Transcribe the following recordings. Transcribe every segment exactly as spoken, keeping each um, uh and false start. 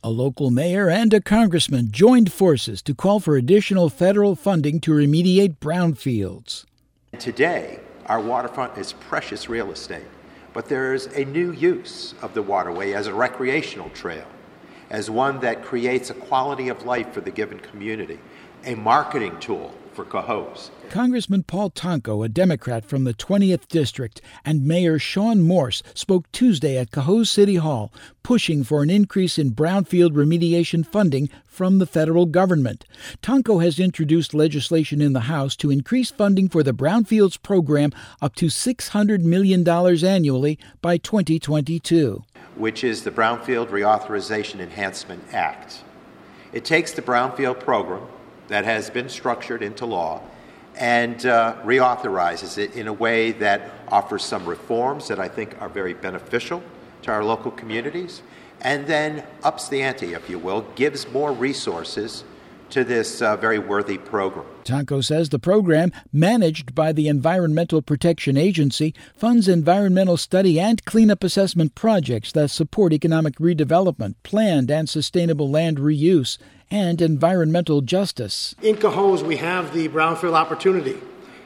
A local mayor and a congressman joined forces to call for additional federal funding to remediate brownfields. Today, our waterfront is precious real estate, but there's a new use of the waterway as a recreational trail, as one that creates a quality of life for the given community, a marketing tool for Cohoes. Congressman Paul Tonko, a Democrat from the twentieth District, and Mayor Shawn Morse spoke Tuesday at Cohoes City Hall, pushing for an increase in brownfield remediation funding from the federal government. Tonko has introduced legislation in the House to increase funding for the Brownfields program up to six hundred million dollars annually by twenty twenty-two. Which is the Brownfield Reauthorization Enhancement Act. It takes the Brownfield program that has been structured into law and uh, reauthorizes it in a way that offers some reforms that I think are very beneficial to our local communities, and then ups the ante, if you will, gives more resources to this uh, very worthy program. Tonko says the program, managed by the Environmental Protection Agency, funds environmental study and cleanup assessment projects that support economic redevelopment, planned and sustainable land reuse, and environmental justice. In Cohoes, we have the brownfield opportunity.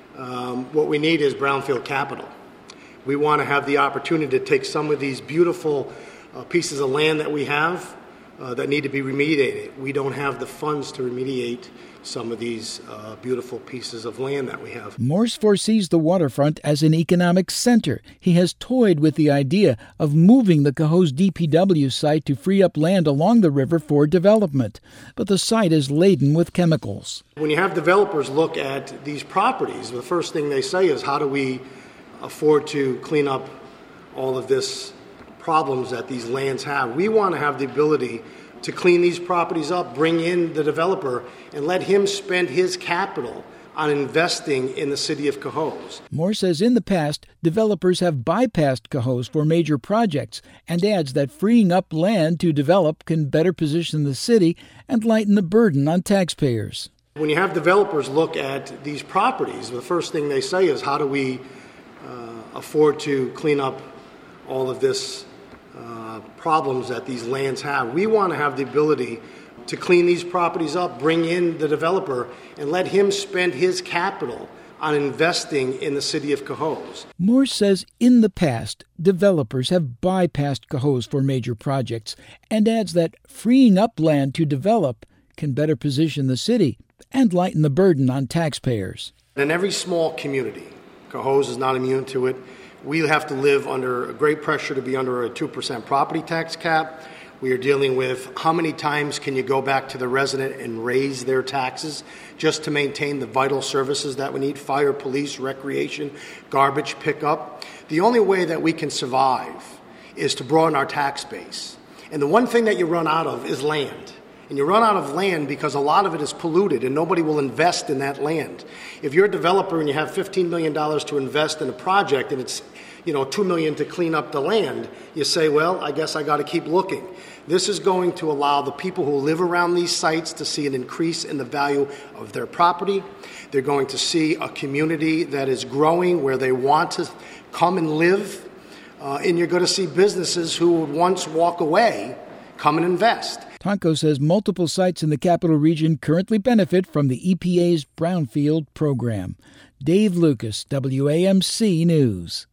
Um, what we need is brownfield capital. We want to have the opportunity to take some of these beautiful uh, pieces of land that we have uh, that need to be remediated. We don't have the funds to remediate some of these uh, beautiful pieces of land that we have. Morse foresees the waterfront as an economic center. He has toyed with the idea of moving the Cohoes D P W site to free up land along the river for development. But the site is laden with chemicals. When you have developers look at these properties, the first thing they say is, how do we afford to clean up all of this problems that these lands have? We want to have the ability to clean these properties up, bring in the developer, and let him spend his capital on investing in the city of Cohoes. Moore says in the past, developers have bypassed Cohoes for major projects, and adds that freeing up land to develop can better position the city and lighten the burden on taxpayers. When you have developers look at these properties, the first thing they say is, how do we uh, afford to clean up all of this uh, problems that these lands have? We want to have the ability to clean these properties up, bring in the developer, and let him spend his capital on investing in the city of Cohoes. Moore says in the past, developers have bypassed Cohoes for major projects, and adds that freeing up land to develop can better position the city and lighten the burden on taxpayers. In every small community, Cohoes is not immune to it, we have to live under great pressure to be under a two percent property tax cap. We are dealing with how many times can you go back to the resident and raise their taxes just to maintain the vital services that we need, fire, police, recreation, garbage pickup. The only way that we can survive is to broaden our tax base. And the one thing that you run out of is land. And you run out of land because a lot of it is polluted and nobody will invest in that land. If you're a developer and you have fifteen million dollars to invest in a project and it's, you know, two million dollars to clean up the land, you say, well, I guess I got to keep looking. This is going to allow the people who live around these sites to see an increase in the value of their property. They're going to see a community that is growing where they want to come and live. Uh, and you're going to see businesses who would once walk away come and invest. Tonko says multiple sites in the capital region currently benefit from the E P A's Brownfield program. Dave Lucas, W A M C News.